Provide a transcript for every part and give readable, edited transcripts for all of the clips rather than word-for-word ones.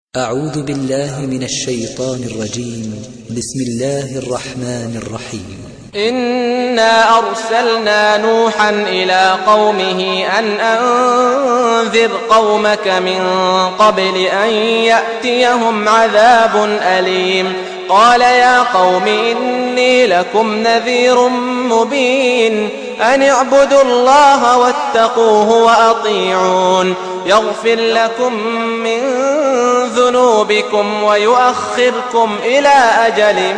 أعوذ بالله من الشيطان الرجيم. بسم الله الرحمن الرحيم. إنا أرسلنا نوحا إلى قومه أن أنذر قومك من قبل أن يأتيهم عذاب أليم. قال يا قوم إني لكم نذير مبين أن اعبدوا الله واتقوه وأطيعون يغفر لكم من ذنوبكم ويؤخركم إلى أجل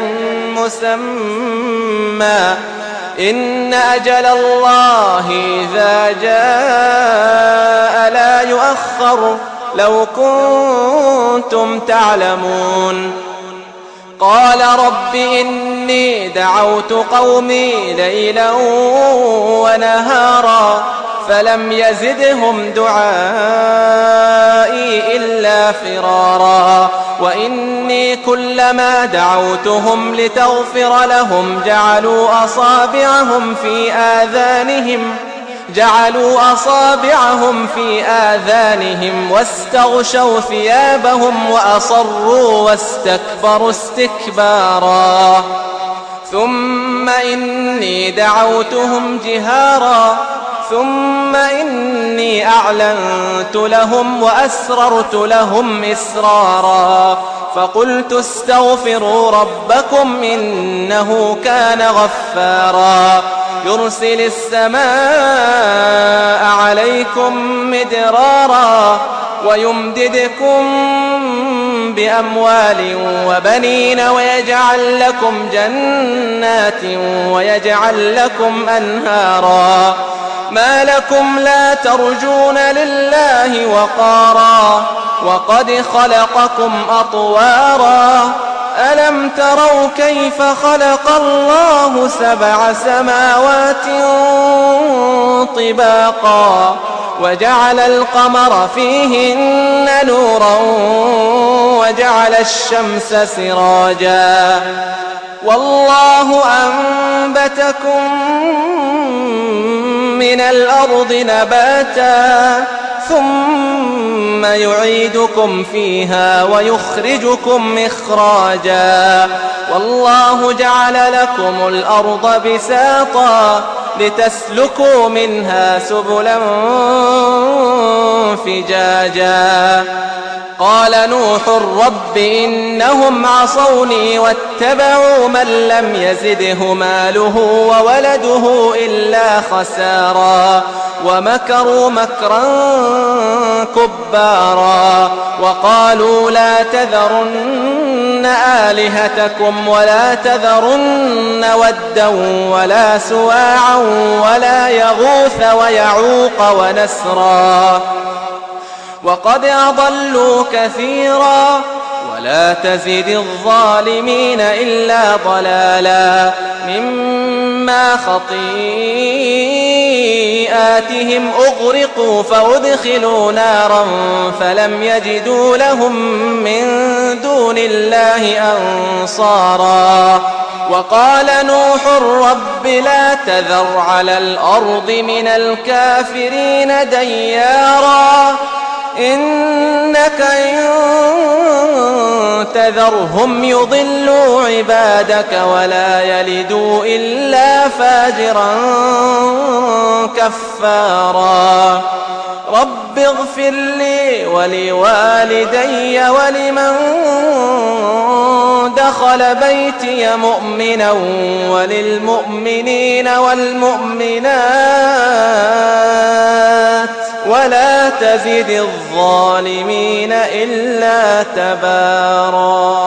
مسمى إن أجل الله إذا جاء لا يؤخر لو كنتم تعلمون. قال رب إني دعوت قومي ليلا ونهارا فلم يزدهم دعائي إلا فرارا وإني كلما دعوتهم لتغفر لهم جعلوا أصابعهم في آذانهم واستغشوا ثيابهم وأصروا واستكبروا استكبارا ثم إني دعوتهم جهارا ثم إني أعلنت لهم وأسررت لهم إسرارا فقلت استغفروا ربكم إنه كان غفارا يرسل السماء عليكم مدرارا ويمددكم بأموال وبنين ويجعل لكم جنات ويجعل لكم أنهارا ما لكم لا ترجون لله وقارا وقد خلقكم أطوارا ألم تروا كيف خلق الله 7 سماوات طباقا وجعل القمر فيهن نورا وجعل الشمس سراجا والله أنبتكم من الأرض نباتا ثم يعيدكم فيها ويخرجكم إخراجا والله جعل لكم الأرض بساطا لتسلكوا منها سبلا فجاجا قال نوح رب إنهم عصوني واتبعوا من لم يزده ماله وولده إلا خسارا ومكروا مكرا كبارا وقالوا لا تذرن آلهتكم ولا تذرن ودا ولا سواعا ولا يغوث ويعوق ونسرا وقد أضلوا كثيرا ولا تزد الظالمين إلا ضلالا مما خطيئاتهم أغرقوا فأدخلوا نارا فلم يجدوا لهم من دون الله أنصارا وقال نوح رب لا تذر على الأرض من الكافرين ديارا إنك إن تذرهم يضلوا عبادك ولا يلدوا إلا فاجرا كفارا رب اغفر لي ولوالدي ولمن دخل بيتي مؤمنا وللمؤمنين والمؤمنات ولا تزد الظالمين إلا تبارا.